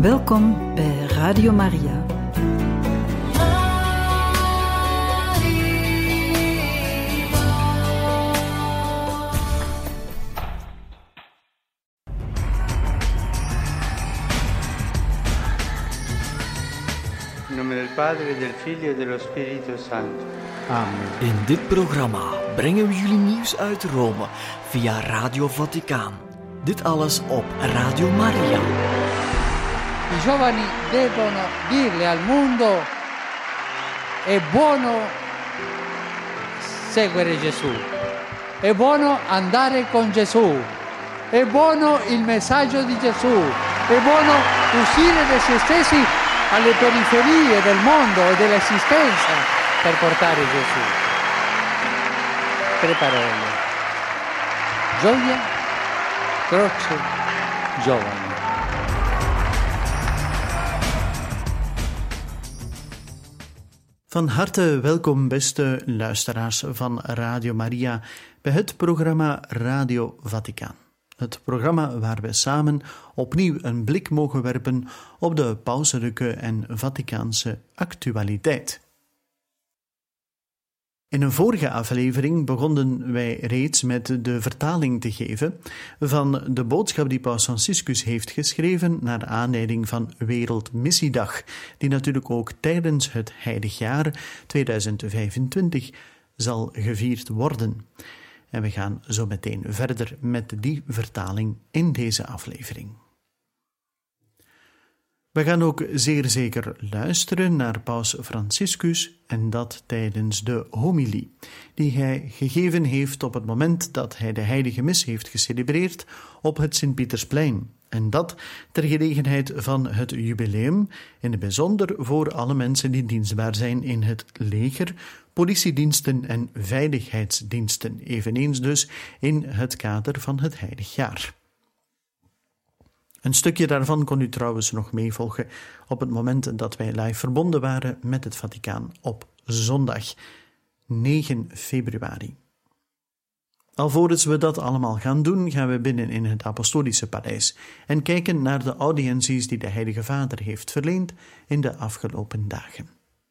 Welkom bij Radio Maria. In nome del Padre, del Figlio e dello Spirito Santo. Amen. In dit programma brengen we jullie nieuws uit Rome via Radio Vaticaan. Dit alles op Radio Maria. I giovani devono dirle al mondo: è buono seguire Gesù, è buono andare con Gesù, è buono il messaggio di Gesù, è buono uscire da se stessi alle periferie del mondo e dell'esistenza per portare Gesù. Tre parole: gioia, croce, giovani. Van harte welkom, beste luisteraars van Radio Maria, bij het programma Radio Vaticaan. Het programma waar we samen opnieuw een blik mogen werpen op de pauselijke en Vaticaanse actualiteit. In een vorige aflevering begonnen wij reeds met de vertaling te geven van de boodschap die Paus Franciscus heeft geschreven naar aanleiding van Wereldmissiedag, die natuurlijk ook tijdens het heilig jaar 2025 zal gevierd worden. En we gaan zo meteen verder met die vertaling in deze aflevering. We gaan ook zeer zeker luisteren naar Paus Franciscus en dat tijdens de homilie die hij gegeven heeft op het moment dat hij de heilige mis heeft gecelebreerd op het Sint-Pietersplein. En dat ter gelegenheid van het jubileum, in het bijzonder voor alle mensen die dienstbaar zijn in het leger, politiediensten en veiligheidsdiensten, eveneens dus in het kader van het heilig jaar. Een stukje daarvan kon u trouwens nog meevolgen op het moment dat wij live verbonden waren met het Vaticaan op zondag 9 februari. Alvorens we dat allemaal gaan doen, gaan we binnen in het Apostolische Paleis en kijken naar de audiënties die de Heilige Vader heeft verleend in de afgelopen dagen.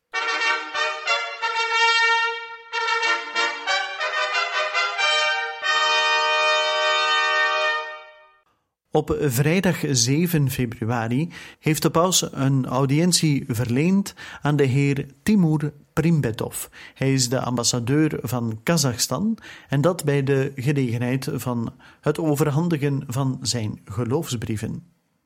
Op vrijdag 7 februari heeft de paus een audiëntie verleend aan de heer Timur Primbetov. Hij is de ambassadeur van Kazachstan en dat bij de gelegenheid van het overhandigen van zijn geloofsbrieven.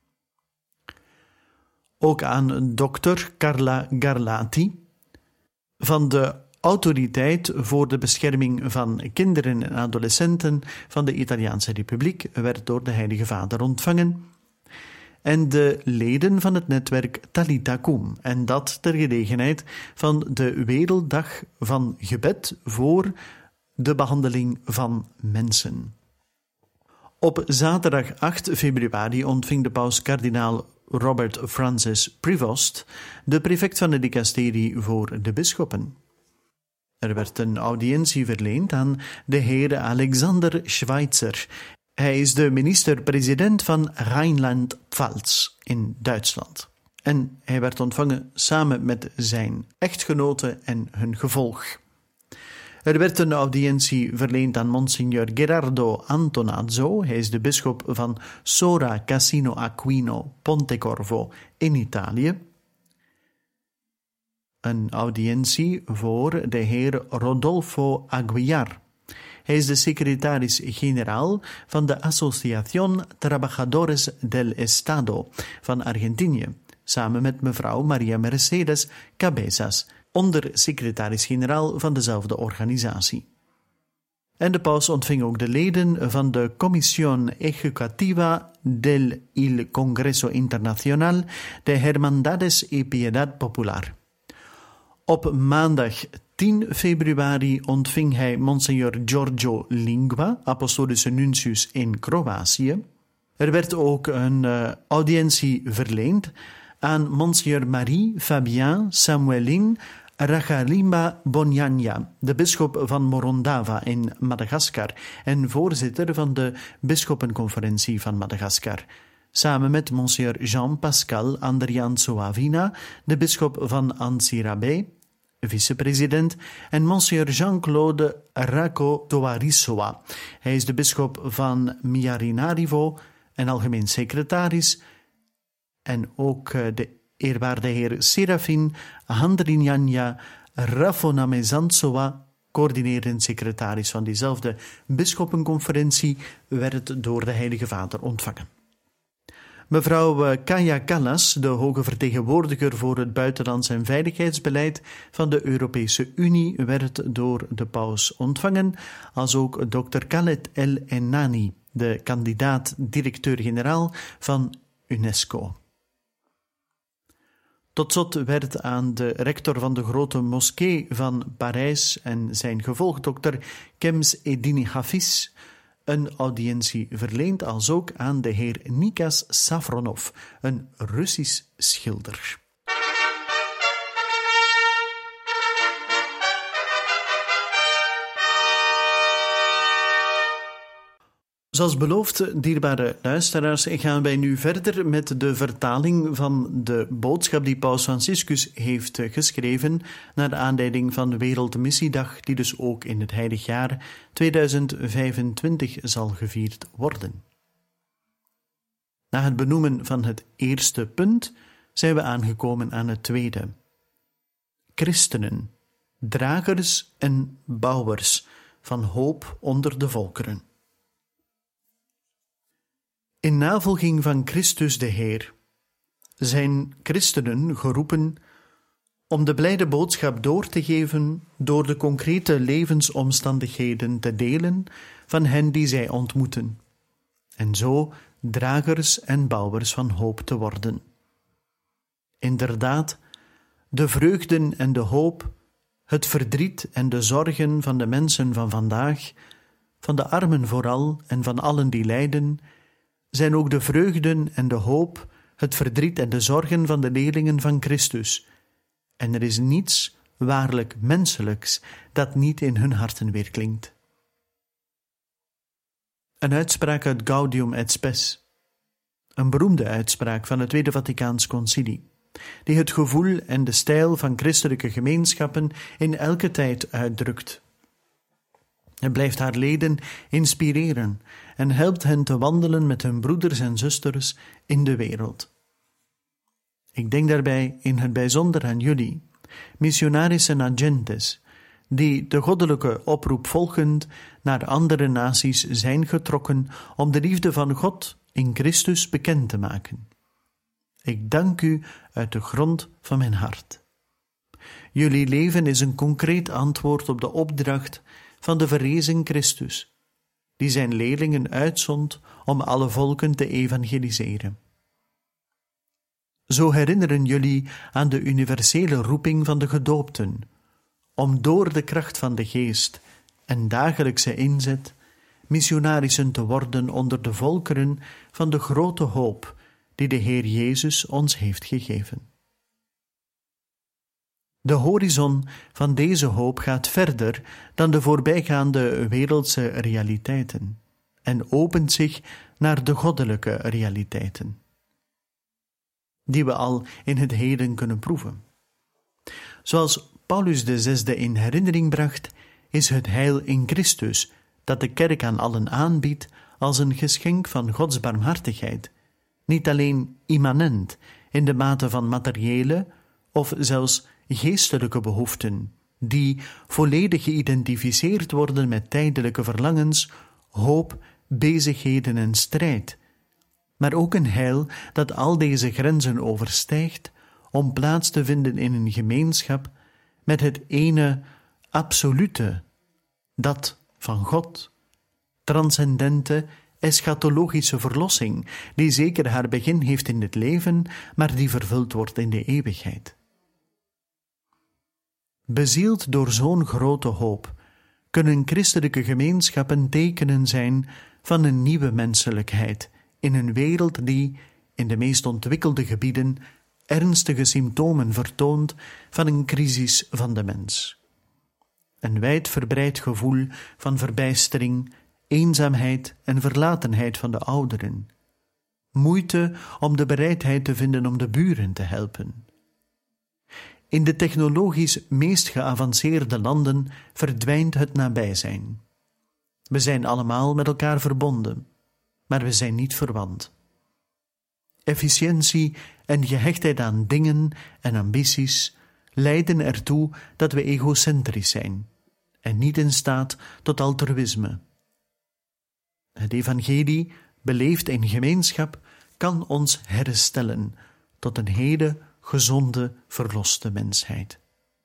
Ook aan dokter Carla Garlati van de Autoriteit voor de bescherming van kinderen en adolescenten van de Italiaanse Republiek werd door de Heilige Vader ontvangen. En de leden van het netwerk Talitha Cum, en dat ter gelegenheid van de Werelddag van Gebed voor de behandeling van mensen. Op zaterdag 8 februari ontving de paus kardinaal Robert Francis Prevost, de prefect van het dicasterie voor de bisschoppen. Er werd een audiëntie verleend aan de heer Alexander Schweitzer. Hij is de minister-president van Rijnland-Pfalz in Duitsland. En hij werd ontvangen samen met zijn echtgenote en hun gevolg. Er werd een audiëntie verleend aan Monsignor Gerardo Antonazzo. Hij is de bisschop van Sora Cassino Aquino Pontecorvo in Italië. Een audiëntie voor de heer Rodolfo Aguiar. Hij is de secretaris-generaal van de Asociación Trabajadores del Estado van Argentinië, samen met mevrouw Maria Mercedes Cabezas, ondersecretaris-generaal van dezelfde organisatie. En de paus ontving ook de leden van de Comisión Ejecutiva del il Congreso Internacional de Hermandades y Piedad Popular. Op maandag 10 februari ontving hij Monsignor Giorgio Lingua, apostolische nuntius in Kroatië. Er werd ook een audiëntie verleend aan Monsignor Marie-Fabien Samuelin Rajalimba Bonyanya, de bisschop van Morondava in Madagaskar en voorzitter van de bisschoppenconferentie van Madagaskar. samen met Monsieur Jean-Pascal Andrianzo Avina, de bisschop van Antsirabe, vicepresident, en Monsieur Jean-Claude Racco Toarisoa. Hij is de bisschop van Miarinarivo en algemeen secretaris, en ook de eerwaarde heer Serafin Handrignagna Raffonamezantsoa, coördinerend secretaris van diezelfde bisschoppenconferentie, werd door de Heilige Vader ontvangen. Mevrouw Kaja Kallas, de hoge vertegenwoordiger voor het buitenlands en veiligheidsbeleid van de Europese Unie, werd door de paus ontvangen, als ook Dr. Khaled El Ennani, de kandidaat-directeur-generaal van UNESCO. Tot slot werd aan de rector van de grote moskee van Parijs en zijn gevolgdokter Kems Eddini Hafiz een audiëntie verleend, als ook aan de heer Nikas Safronov, een Russisch schilder. Zoals beloofd, dierbare luisteraars, gaan wij nu verder met de vertaling van de boodschap die Paus Franciscus heeft geschreven naar aanleiding van de Wereldmissiedag, die dus ook in het heilig jaar 2025 zal gevierd worden. Na het benoemen van het eerste punt zijn we aangekomen aan het tweede. Christenen, dragers en bouwers van hoop onder de volkeren. In navolging van Christus de Heer zijn christenen geroepen om de blijde boodschap door te geven door de concrete levensomstandigheden te delen van hen die zij ontmoeten, en zo dragers en bouwers van hoop te worden. Inderdaad, de vreugden en de hoop, het verdriet en de zorgen van de mensen van vandaag, van de armen vooral en van allen die lijden, zijn ook de vreugden en de hoop, het verdriet en de zorgen van de leerlingen van Christus. En er is niets waarlijk menselijks dat niet in hun harten weerklinkt. Een uitspraak uit Gaudium et Spes, een beroemde uitspraak van het Tweede Vaticaans Concilie, die het gevoel en de stijl van christelijke gemeenschappen in elke tijd uitdrukt. Het blijft haar leden inspireren en helpt hen te wandelen met hun broeders en zusters in de wereld. Ik denk daarbij in het bijzonder aan jullie, missionaris en agentes, die de goddelijke oproep volgend naar andere naties zijn getrokken om de liefde van God in Christus bekend te maken. Ik dank u uit de grond van mijn hart. Jullie leven is een concreet antwoord op de opdracht van de verrezen Christus, die zijn leerlingen uitzond om alle volken te evangeliseren. Zo herinneren jullie aan de universele roeping van de gedoopten, om door de kracht van de Geest en dagelijkse inzet missionarissen te worden onder de volkeren van de grote hoop die de Heer Jezus ons heeft gegeven. De horizon van deze hoop gaat verder dan de voorbijgaande wereldse realiteiten en opent zich naar de goddelijke realiteiten, die we al in het heden kunnen proeven. Zoals Paulus VI in herinnering bracht, is het heil in Christus dat de kerk aan allen aanbiedt als een geschenk van Gods barmhartigheid, niet alleen immanent in de mate van materiële of zelfs geestelijke behoeften, die volledig geïdentificeerd worden met tijdelijke verlangens, hoop, bezigheden en strijd, maar ook een heil dat al deze grenzen overstijgt om plaats te vinden in een gemeenschap met het ene absolute, dat van God, transcendente, eschatologische verlossing, die zeker haar begin heeft in het leven, maar die vervuld wordt in de eeuwigheid. Bezield door zo'n grote hoop, kunnen christelijke gemeenschappen tekenen zijn van een nieuwe menselijkheid in een wereld die, in de meest ontwikkelde gebieden, ernstige symptomen vertoont van een crisis van de mens. Een wijdverbreid gevoel van verbijstering, eenzaamheid en verlatenheid van de ouderen, moeite om de bereidheid te vinden om de buren te helpen. In de technologisch meest geavanceerde landen verdwijnt het nabijzijn. We zijn allemaal met elkaar verbonden, maar we zijn niet verwant. Efficiëntie en gehechtheid aan dingen en ambities leiden ertoe dat we egocentrisch zijn en niet in staat tot altruïsme. Het evangelie, beleefd in gemeenschap, kan ons herstellen tot een hele gezonde, verloste mensheid.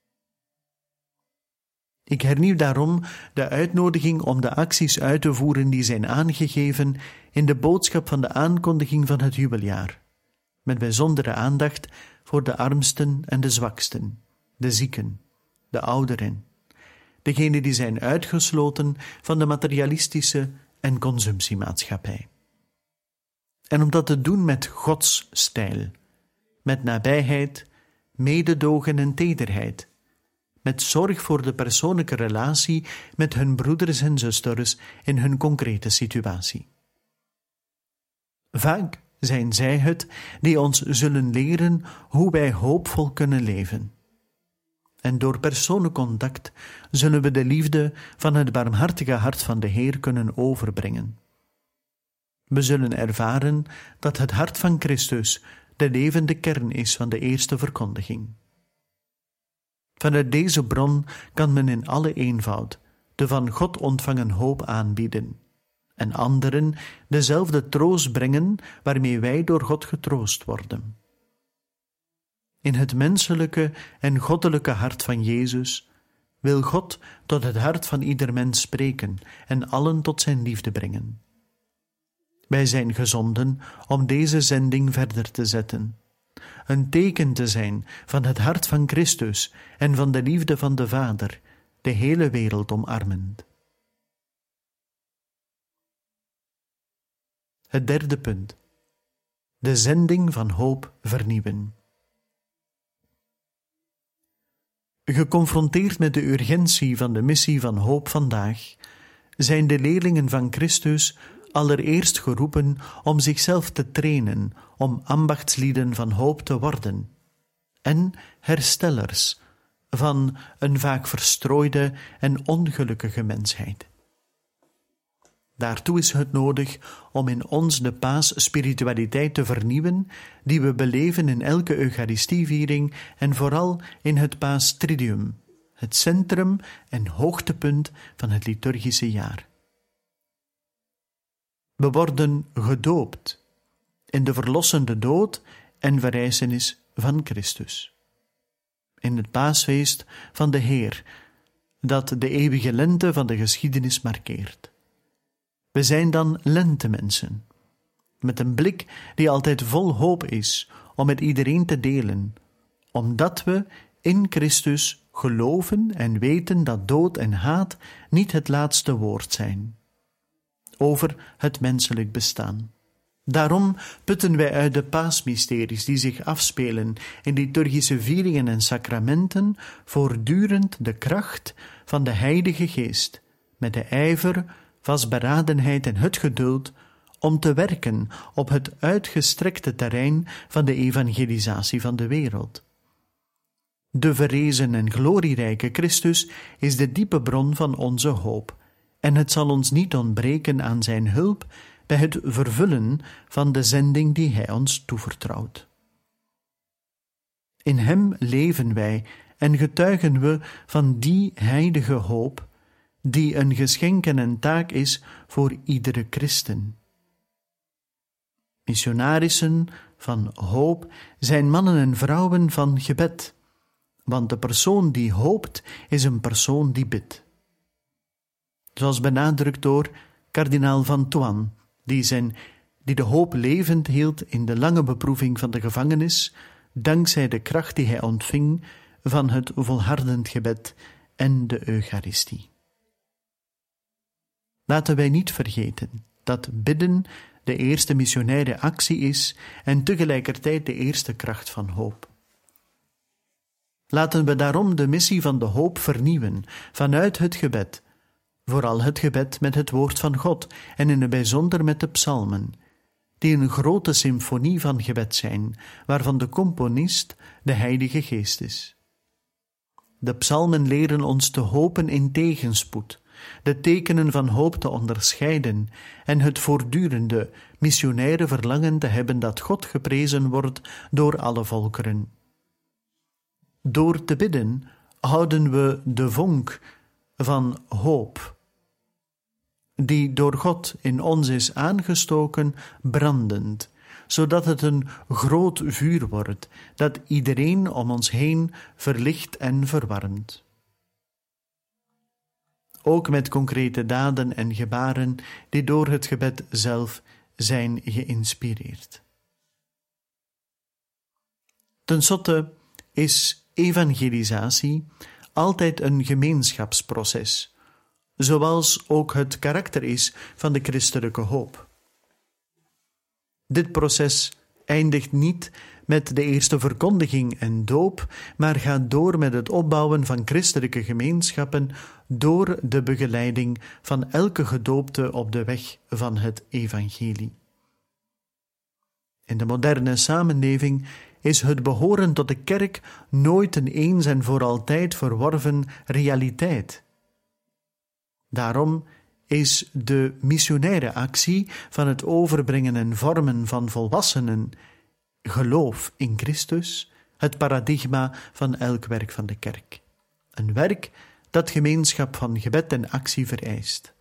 Ik hernieuw daarom de uitnodiging om de acties uit te voeren die zijn aangegeven in de boodschap van de aankondiging van het jubeljaar, met bijzondere aandacht voor de armsten en de zwaksten, de zieken, de ouderen, degenen die zijn uitgesloten van de materialistische en consumptiemaatschappij. En om dat te doen met Gods stijl, met nabijheid, mededogen en tederheid, met zorg voor de persoonlijke relatie met hun broeders en zusters in hun concrete situatie. Vaak zijn zij het die ons zullen leren hoe wij hoopvol kunnen leven. En door persoonlijk contact zullen we de liefde van het barmhartige hart van de Heer kunnen overbrengen. We zullen ervaren dat het hart van Christus de levende kern is van de eerste verkondiging. Vanuit deze bron kan men in alle eenvoud de van God ontvangen hoop aanbieden en anderen dezelfde troost brengen waarmee wij door God getroost worden. In het menselijke en goddelijke hart van Jezus wil God tot het hart van ieder mens spreken en allen tot zijn liefde brengen. Wij zijn gezonden om deze zending verder te zetten, een teken te zijn van het hart van Christus en van de liefde van de Vader, de hele wereld omarmend. Het derde punt: de zending van hoop vernieuwen. Geconfronteerd met de urgentie van de missie van hoop vandaag, zijn de leerlingen van Christus allereerst geroepen om zichzelf te trainen om ambachtslieden van hoop te worden en herstellers van een vaak verstrooide en ongelukkige mensheid. Daartoe is het nodig om in ons de paasspiritualiteit te vernieuwen die we beleven in elke Eucharistieviering en vooral in het Paastridium, het centrum en hoogtepunt van het liturgische jaar. We worden gedoopt in de verlossende dood en verrijzenis van Christus. In het paasfeest van de Heer, dat de eeuwige lente van de geschiedenis markeert. We zijn dan lentemensen, met een blik die altijd vol hoop is om met iedereen te delen, omdat we in Christus geloven en weten dat dood en haat niet het laatste woord zijn over het menselijk bestaan. Daarom putten wij uit de paasmysteries die zich afspelen in liturgische vieringen en sacramenten voortdurend de kracht van de Heilige Geest, met de ijver, vastberadenheid en het geduld om te werken op het uitgestrekte terrein van de evangelisatie van de wereld. De verrezen en glorierijke Christus is de diepe bron van onze hoop, en het zal ons niet ontbreken aan zijn hulp bij het vervullen van de zending die hij ons toevertrouwt. In hem leven wij en getuigen we van die heilige hoop, die een geschenk en een taak is voor iedere christen. Missionarissen van hoop zijn mannen en vrouwen van gebed, want de persoon die hoopt is een persoon die bidt. Zoals benadrukt door kardinaal van Thoan, die de hoop levend hield in de lange beproeving van de gevangenis, dankzij de kracht die hij ontving van het volhardend gebed en de Eucharistie. Laten wij niet vergeten dat bidden de eerste missionaire actie is en tegelijkertijd de eerste kracht van hoop. Laten we daarom de missie van de hoop vernieuwen vanuit het gebed, vooral het gebed met het woord van God en in het bijzonder met de psalmen, die een grote symfonie van gebed zijn, waarvan de componist de Heilige Geest is. De psalmen leren ons te hopen in tegenspoed, de tekenen van hoop te onderscheiden en het voortdurende missionaire verlangen te hebben dat God geprezen wordt door alle volkeren. Door te bidden houden we de vonk van hoop, die door God in ons is aangestoken, brandend, zodat het een groot vuur wordt, dat iedereen om ons heen verlicht en verwarmt. Ook met concrete daden en gebaren die door het gebed zelf zijn geïnspireerd. Ten slotte is evangelisatie altijd een gemeenschapsproces, zoals ook het karakter is van de christelijke hoop. Dit proces eindigt niet met de eerste verkondiging en doop, maar gaat door met het opbouwen van christelijke gemeenschappen door de begeleiding van elke gedoopte op de weg van het evangelie. In de moderne samenleving is het behoren tot de kerk nooit een eens en voor altijd verworven realiteit. Daarom is de missionaire actie van het overbrengen en vormen van volwassenen, geloof in Christus, het paradigma van elk werk van de kerk. Een werk dat gemeenschap van gebed en actie vereist.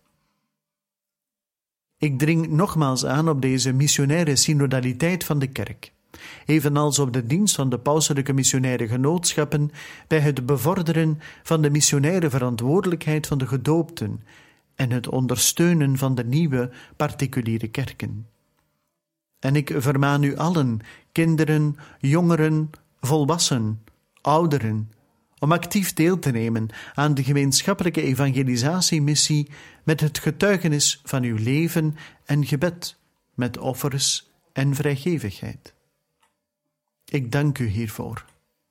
Ik dring nogmaals aan op deze missionaire synodaliteit van de kerk, evenals op de dienst van de pauselijke missionaire genootschappen bij het bevorderen van de missionaire verantwoordelijkheid van de gedoopten en het ondersteunen van de nieuwe particuliere kerken. En ik vermaan u allen, kinderen, jongeren, volwassenen, ouderen, om actief deel te nemen aan de gemeenschappelijke evangelisatiemissie met het getuigenis van uw leven en gebed, met offers en vrijgevigheid. Ik dank u hiervoor.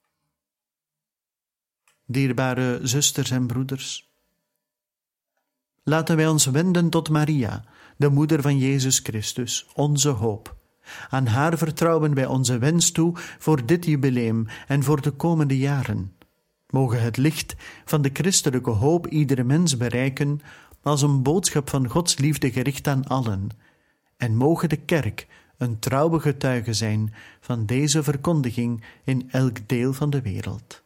Dierbare zusters en broeders, laten wij ons wenden tot Maria, de moeder van Jezus Christus, onze hoop. Aan haar vertrouwen wij onze wens toe voor dit jubileum en voor de komende jaren. Mogen het licht van de christelijke hoop iedere mens bereiken als een boodschap van Gods liefde gericht aan allen. En mogen de kerk een trouwe getuige zijn van deze verkondiging in elk deel van de wereld.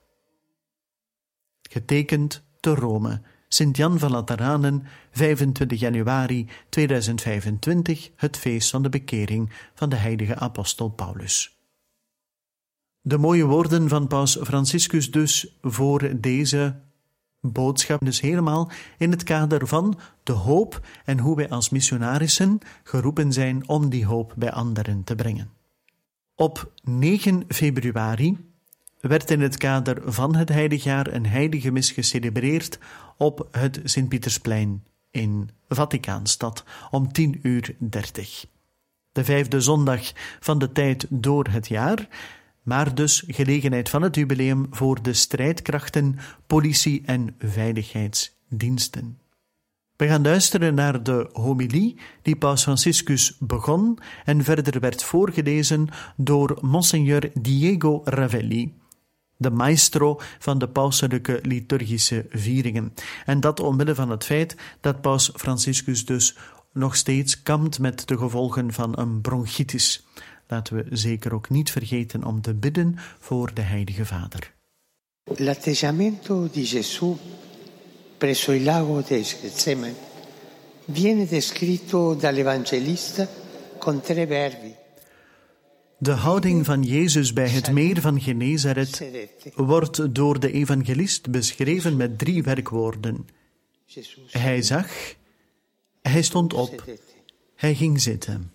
Getekend te Rome, Sint-Jan van Lateranen, 25 januari 2025, het feest van de bekering van de heilige apostel Paulus. De mooie woorden van paus Franciscus dus voor deze boodschap, dus helemaal in het kader van de hoop en hoe wij als missionarissen geroepen zijn om die hoop bij anderen te brengen. Op 9 februari werd in het kader van het heiligjaar een heilige mis gecelebreerd op het Sint-Pietersplein in Vaticaanstad om 10:30. De 5e zondag van de tijd door het jaar, maar dus gelegenheid van het jubileum voor de strijdkrachten, politie- en veiligheidsdiensten. We gaan luisteren naar de homilie die paus Franciscus begon en verder werd voorgelezen door Monseigneur Diego Ravelli, de maestro van de pauselijke liturgische vieringen. En dat omwille van het feit dat paus Franciscus dus nog steeds kampt met de gevolgen van een bronchitis. Laten we zeker ook niet vergeten om te bidden voor de Heilige Vader. L'atteggiamento di Gesù presso il lago di Getsemani viene descritto dall'Evangelista con 3 verbi. De houding van Jezus bij het meer van Genezaret wordt door de evangelist beschreven met 3 werkwoorden. Hij zag, hij stond op, hij ging zitten.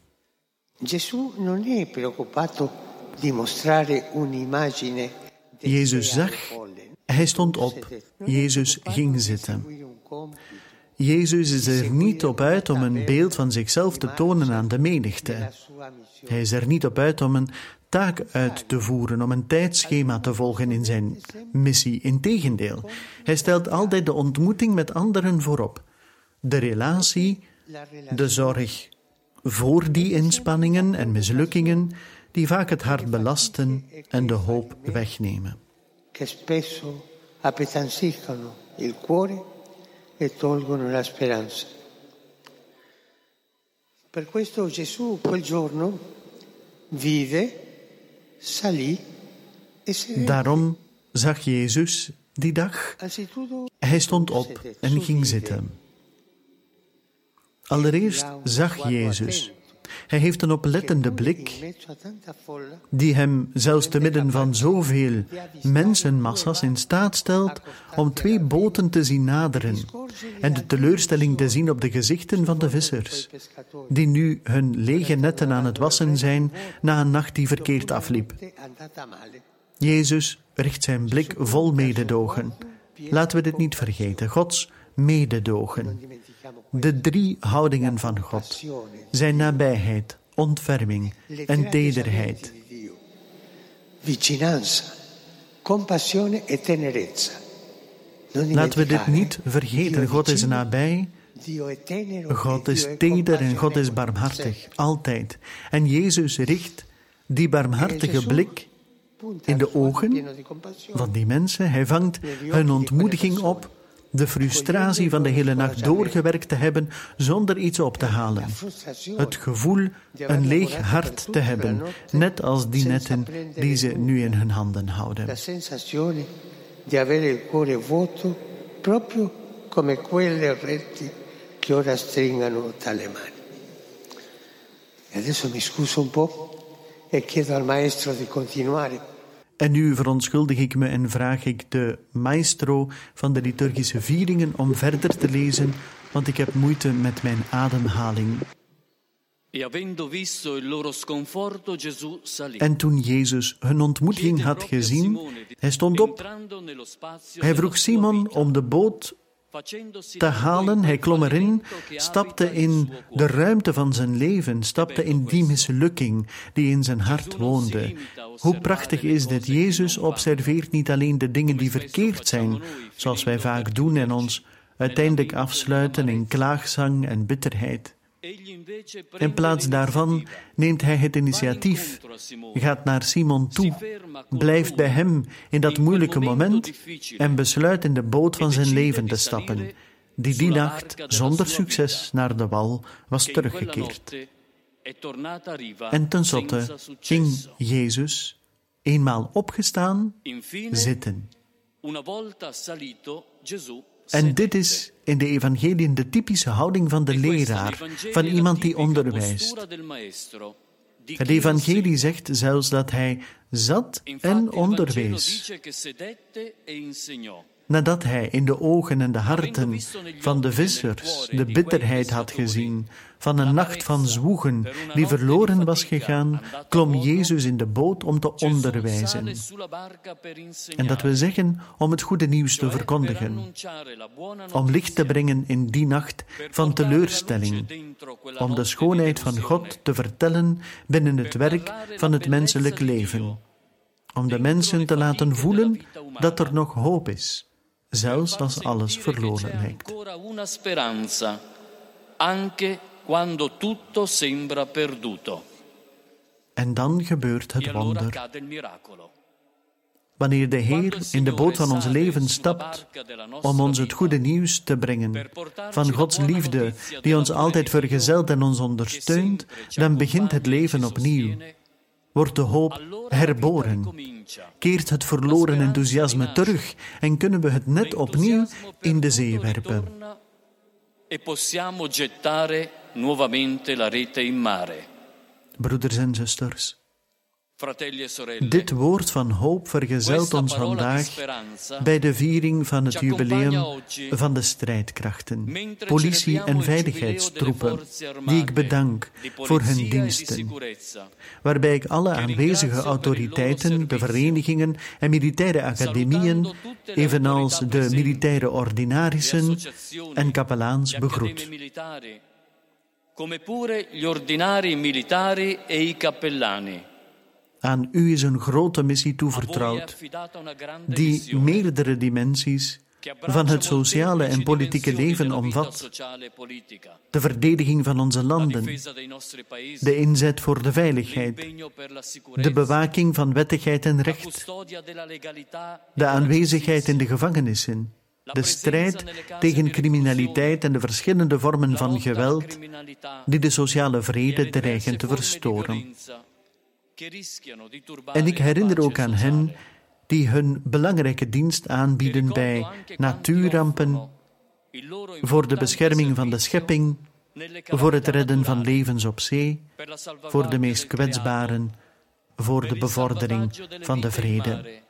Jezus zag, hij stond op, Jezus ging zitten. Jezus is er niet op uit om een beeld van zichzelf te tonen aan de menigte. Hij is er niet op uit om een taak uit te voeren, om een tijdschema te volgen in zijn missie. Integendeel, hij stelt altijd de ontmoeting met anderen voorop. De relatie, de zorg voor die inspanningen en mislukkingen die vaak het hart belasten en de hoop wegnemen. Che spesso appesantiscono il cuore e tolgono la speranza. Per questo Gesù quel giorno vide, salì e se Daarom zag Jezus die dag, hij stond op en ging zitten. Allereerst zag Jezus. Hij heeft een oplettende blik die hem zelfs te midden van zoveel mensenmassa's in staat stelt om 2 boten te zien naderen en de teleurstelling te zien op de gezichten van de vissers, die nu hun lege netten aan het wassen zijn na een nacht die verkeerd afliep. Jezus richt zijn blik vol mededogen. Laten we dit niet vergeten, Gods mededogen. De 3 houdingen van God zijn nabijheid, ontferming en tederheid. Vicinanza, compassione e tenerezza. Laten we dit niet vergeten. God is nabij, God is teder en God is barmhartig, altijd. En Jezus richt die barmhartige blik in de ogen van die mensen. Hij vangt hun ontmoediging op, de frustratie van de hele nacht doorgewerkt te hebben zonder iets op te halen. Het gevoel een leeg hart te hebben, net als die netten die ze nu in hun handen houden. La sensazione di avere il cuore vuoto, proprio come quelle reti che ora stringono dalle mani. E adesso mi scuso un po' e chiedo al maestro di continuare. En nu verontschuldig ik me en vraag ik de maestro van de liturgische vieringen om verder te lezen, want ik heb moeite met mijn ademhaling. En toen Jezus hun ontmoeting had gezien, hij stond op. Hij vroeg Simon om de boot te halen. Hij klom erin, stapte in de ruimte van zijn leven, stapte in die mislukking die in zijn hart woonde. Hoe prachtig is dit. Jezus observeert niet alleen de dingen die verkeerd zijn, zoals wij vaak doen en ons uiteindelijk afsluiten in klaagzang en bitterheid. In plaats daarvan neemt hij het initiatief, gaat naar Simon toe, blijft bij hem in dat moeilijke moment en besluit in de boot van zijn leven te stappen, die nacht zonder succes naar de wal was teruggekeerd. En tenslotte ging Jezus, eenmaal opgestaan, zitten. En dit is in de evangeliën de typische houding van de leraar, van iemand die onderwijst. Het evangelie zegt zelfs dat hij zat en onderwees. Nadat hij in de ogen en de harten van de vissers de bitterheid had gezien, van een nacht van zwoegen die verloren was gegaan, klom Jezus in de boot om te onderwijzen. En dat we zeggen om het goede nieuws te verkondigen, om licht te brengen in die nacht van teleurstelling, om de schoonheid van God te vertellen binnen het werk van het menselijk leven, om de mensen te laten voelen dat er nog hoop is, zelfs als alles verloren lijkt. Quando tutto sembra perduto. En dan gebeurt het wonder. Wanneer de Heer in de boot van ons leven stapt om ons het goede nieuws te brengen van Gods liefde die ons altijd vergezelt en ons ondersteunt, dan begint het leven opnieuw. Wordt de hoop herboren. Keert het verloren enthousiasme terug en kunnen we het net opnieuw in de zee werpen. E possiamo gettare nuovamente la rete in mare. Broeders en zusters, dit woord van hoop vergezelt ons vandaag bij de viering van het jubileum van de strijdkrachten, politie- en veiligheidstroepen, die ik bedank voor hun diensten, waarbij ik alle aanwezige autoriteiten, de verenigingen en militaire academieën, evenals de militaire ordinarissen en kapelaans begroet. Come pure gli ordinari militari e i cappellani. Aan u is een grote missie toevertrouwd, die meerdere dimensies van het sociale en politieke leven omvat, de verdediging van onze landen, de inzet voor de veiligheid, de bewaking van wettigheid en recht, de aanwezigheid in de gevangenissen, de strijd tegen criminaliteit en de verschillende vormen van geweld die de sociale vrede dreigen te verstoren. En ik herinner ook aan hen die hun belangrijke dienst aanbieden bij natuurrampen, voor de bescherming van de schepping, voor het redden van levens op zee, voor de meest kwetsbaren, voor de bevordering van de vrede.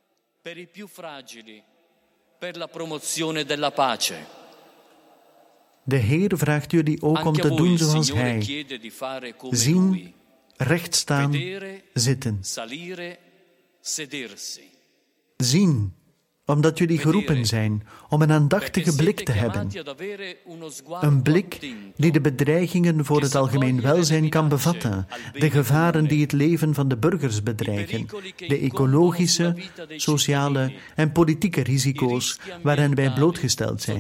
De Heer vraagt jullie ook om te doen zoals Hij: zien, recht staan, zitten. Zien, omdat jullie geroepen zijn om een aandachtige blik te hebben. Een blik die de bedreigingen voor het algemeen welzijn kan bevatten, de gevaren die het leven van de burgers bedreigen, de ecologische, sociale en politieke risico's waaraan wij blootgesteld zijn.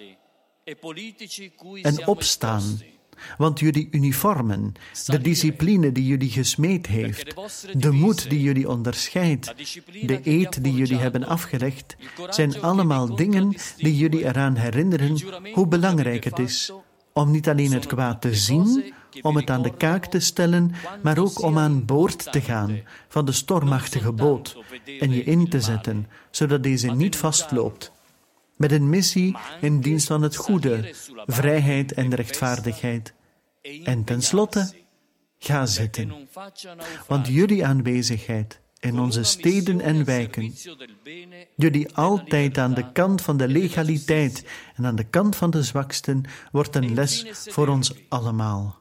En opstaan, want jullie uniformen, de discipline die jullie gesmeed heeft, de moed die jullie onderscheidt, de eed die jullie hebben afgelegd, zijn allemaal dingen die jullie eraan herinneren hoe belangrijk het is om niet alleen het kwaad te zien, om het aan de kaak te stellen, maar ook om aan boord te gaan van de stormachtige boot en je in te zetten, zodat deze niet vastloopt. Met een missie in dienst van het goede, vrijheid en rechtvaardigheid. En tenslotte, ga zitten. Want jullie aanwezigheid in onze steden en wijken, jullie altijd aan de kant van de legaliteit en aan de kant van de zwaksten, wordt een les voor ons allemaal.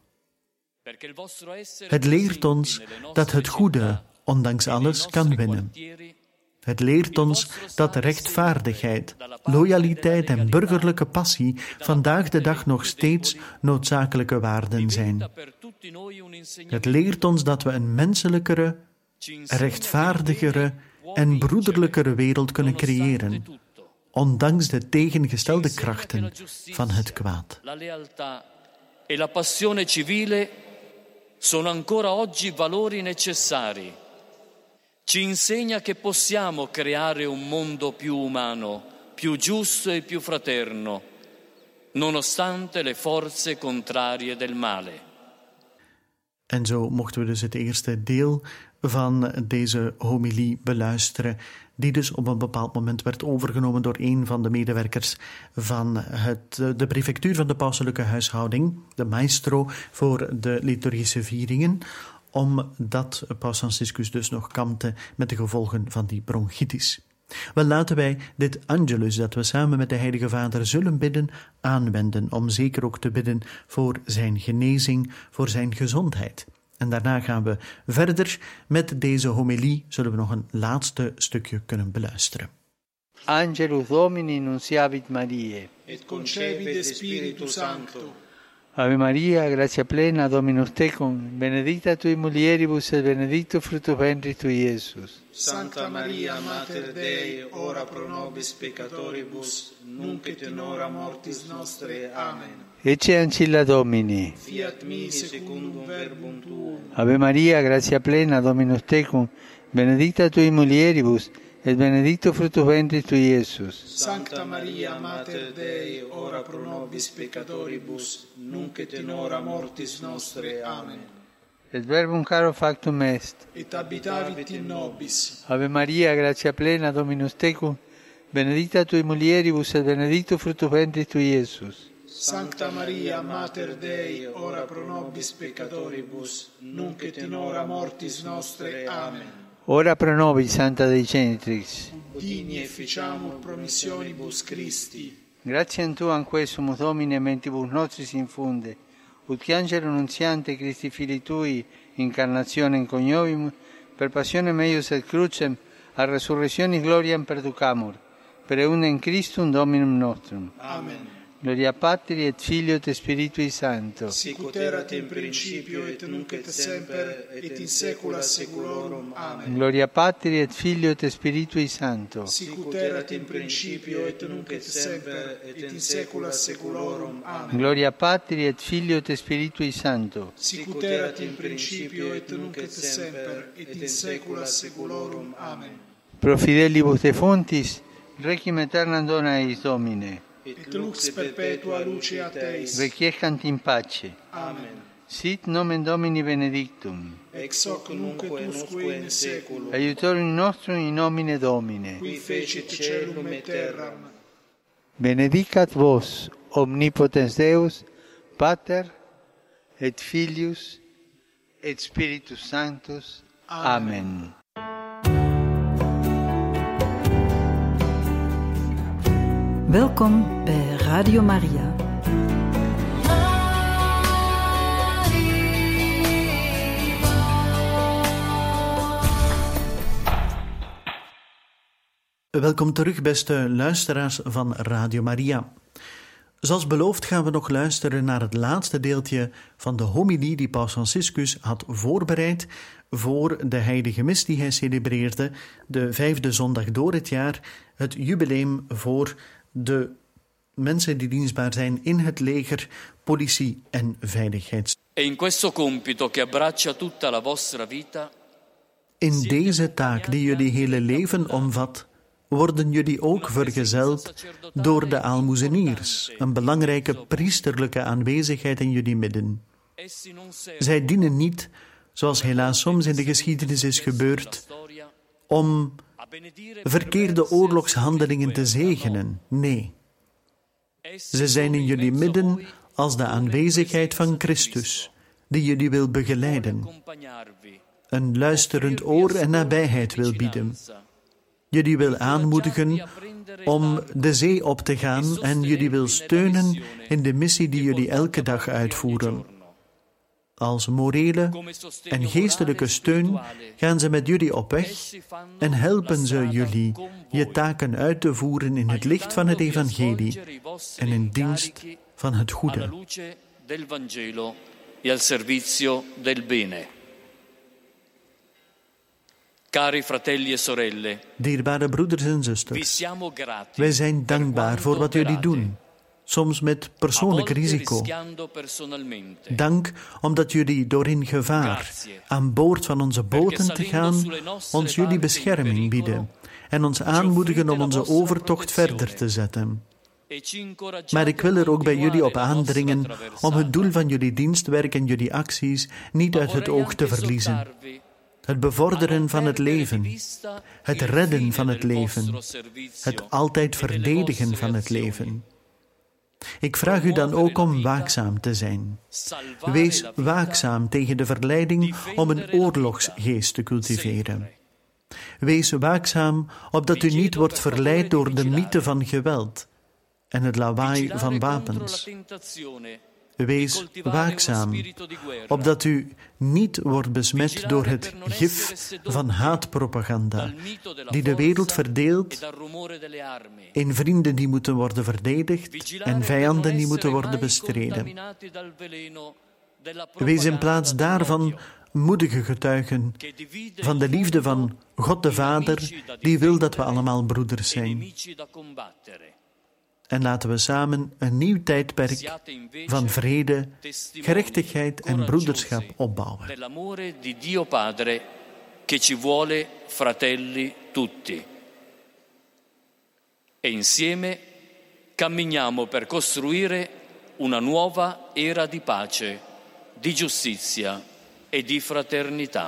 Het leert ons dat het goede, ondanks alles, kan winnen. Het leert ons dat rechtvaardigheid, loyaliteit en burgerlijke passie vandaag de dag nog steeds noodzakelijke waarden zijn. Het leert ons dat we een menselijkere, rechtvaardigere en broederlijkere wereld kunnen creëren, ondanks de tegengestelde krachten van het kwaad. E la passione civile sono ancora oggi valori necessari. Ci insegna che possiamo creare un mondo più umano, più giusto e più fraterno, nonostante le forze contrarie del male. En zo mochten we dus het eerste deel van deze homilie beluisteren, die dus op een bepaald moment werd overgenomen door een van de medewerkers van de prefectuur van de pauselijke huishouding, de maestro voor de liturgische vieringen, omdat paus Franciscus dus nog kampte met de gevolgen van die bronchitis. Wel, laten wij dit Angelus, dat we samen met de Heilige Vader zullen bidden, aanwenden, om zeker ook te bidden voor zijn genezing, voor zijn gezondheid. En daarna gaan we verder met deze homilie, zullen we nog een laatste stukje kunnen beluisteren. Angelus Domini nunciavit Mariae. Et concepit Spiritus Sancto. Ave Maria, gratia plena, Dominus tecum, benedicta tui mulieribus et benedictus fructus ventris tui, Iesus. Sancta Maria, Mater Dei, ora pro nobis peccatoribus, nunc et in hora mortis nostre. Amen. Ecce ancilla Domini. Fiat mi secundum verbum tuum. Ave Maria, gratia plena, Dominus tecum, benedicta tui mulieribus, et benedictus fructus ventris tui, Iesus. Sancta Maria, Mater Dei, ora pro nobis peccatoribus, nunc et in hora mortis nostre. Amen. Et verbum caro factum est. Et habitavit in nobis. Ave Maria, gratia plena, Dominus tecum, benedicta tui mulieribus, et benedictus fructus ventris tui, Iesus. Sancta Maria, Mater Dei, ora pro nobis peccatoribus, nunc et in hora mortis nostre. Amen. Ora pro nobis, Santa Dei Genitrix. Digni efficiamur promissionibus Christi. Gratiam Tuam quae sumus Domine mentibus nostris infunde, ut che angelo nunziante Christi Filii Tui incarnationem coniovimus, per passionem eius et crucem, a resurrectionis gloriam perducamur, per eundem Christum Dominum nostrum. Amen. Gloria Patri et Filio et Spiritui Sancto. Sicut erat in principio et nunc et semper et in saecula saeculorum. Amen. Gloria Patri et Filio et Spiritui Sancto. Sicut erat in principio et nunc et semper et in saecula saeculorum. Amen. Gloria Patri et Filio et Spiritui Sancto. Sicut erat in principio et nunc et semper et in saecula saeculorum. Amen. Pro fidelibus defuntis, requiem aeternam dona eis Domine. Et lux perpetua luceat eis. Requiescant in pace. Amen. Sit nomen Domini benedictum. Ex hoc nunc et usque in saeculum. Aiutorium nostrum in nomine Domine. Qui fecit caelum et terram. Benedicat vos, omnipotens Deus, Pater, et Filius, et Spiritus Sanctus. Amen. Welkom bij Radio Maria. Welkom terug, beste luisteraars van Radio Maria. Zoals beloofd gaan we nog luisteren naar het laatste deeltje van de homilie die Paus Franciscus had voorbereid voor de heilige mis die hij celebreerde, de 5e zondag door het jaar, het jubileum voor de mensen die dienstbaar zijn in het leger, politie en veiligheid. In questo compito che abbraccia tutta la vostra vita, in deze taak die jullie hele leven omvat, worden jullie ook vergezeld door de aalmoezeniers, een belangrijke priesterlijke aanwezigheid in jullie midden. Zij dienen niet, zoals helaas soms in de geschiedenis is gebeurd, om verkeerde oorlogshandelingen te zegenen. Nee. Ze zijn in jullie midden als de aanwezigheid van Christus, die jullie wil begeleiden, een luisterend oor en nabijheid wil bieden. Jullie wil aanmoedigen om de zee op te gaan en jullie wil steunen in de missie die jullie elke dag uitvoeren. Als morele en geestelijke steun gaan ze met jullie op weg en helpen ze jullie je taken uit te voeren in het licht van het evangelie en in dienst van het goede. Cari fratelli e sorelle, dierbare broeders en zusters, wij zijn dankbaar voor wat jullie doen, soms met persoonlijk risico. Dank omdat jullie door in gevaar aan boord van onze boten te gaan ons jullie bescherming bieden en ons aanmoedigen om onze overtocht verder te zetten. Maar ik wil er ook bij jullie op aandringen om het doel van jullie dienstwerk en jullie acties niet uit het oog te verliezen. Het bevorderen van het leven, het redden van het leven, het altijd verdedigen van het leven. Ik vraag u dan ook om waakzaam te zijn. Wees waakzaam tegen de verleiding om een oorlogsgeest te cultiveren. Wees waakzaam opdat u niet wordt verleid door de mythe van geweld en het lawaai van wapens. Wees waakzaam, opdat u niet wordt besmet door het gif van haatpropaganda, die de wereld verdeelt in vrienden die moeten worden verdedigd en vijanden die moeten worden bestreden. Wees in plaats daarvan moedige getuigen van de liefde van God de Vader, die wil dat we allemaal broeders zijn. En laten we samen een nieuw tijdperk van vrede, gerechtigheid en broederschap opbouwen. Dell'amore di Dio Padre che ci vuole fratelli tutti. E insieme camminiamo per costruire una nuova era di pace, di giustizia e di fraternità.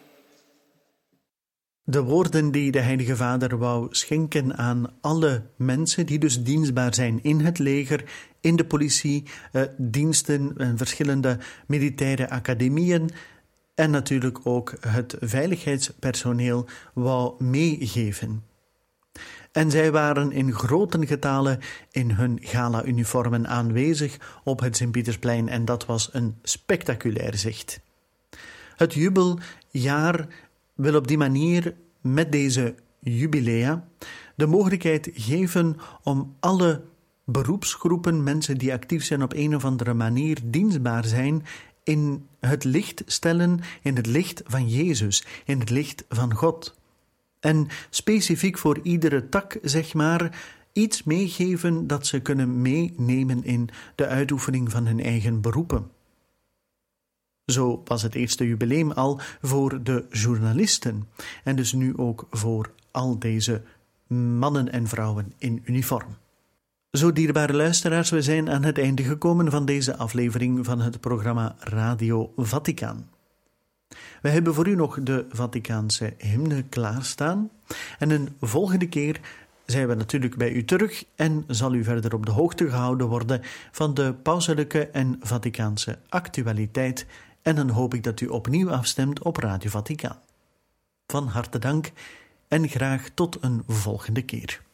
De woorden die de Heilige Vader wou schenken aan alle mensen die dus dienstbaar zijn in het leger, in de politie, diensten en verschillende militaire academieën en natuurlijk ook het veiligheidspersoneel wou meegeven. En zij waren in grote getale in hun gala-uniformen aanwezig op het Sint-Pietersplein en dat was een spectaculair zicht. Het jubeljaar wil op die manier met deze jubilea de mogelijkheid geven om alle beroepsgroepen, mensen die actief zijn op een of andere manier, dienstbaar zijn, in het licht stellen, in het licht van Jezus, in het licht van God. En specifiek voor iedere tak, zeg maar, iets meegeven dat ze kunnen meenemen in de uitoefening van hun eigen beroepen. Zo was het eerste jubileum al voor de journalisten en dus nu ook voor al deze mannen en vrouwen in uniform. Zo, dierbare luisteraars, we zijn aan het einde gekomen van deze aflevering van het programma Radio Vaticaan. We hebben voor u nog de Vaticaanse hymne klaarstaan en een volgende keer zijn we natuurlijk bij u terug en zal u verder op de hoogte gehouden worden van de pauselijke en Vaticaanse actualiteit en dan hoop ik dat u opnieuw afstemt op Radio Vaticaan. Van harte dank en graag tot een volgende keer.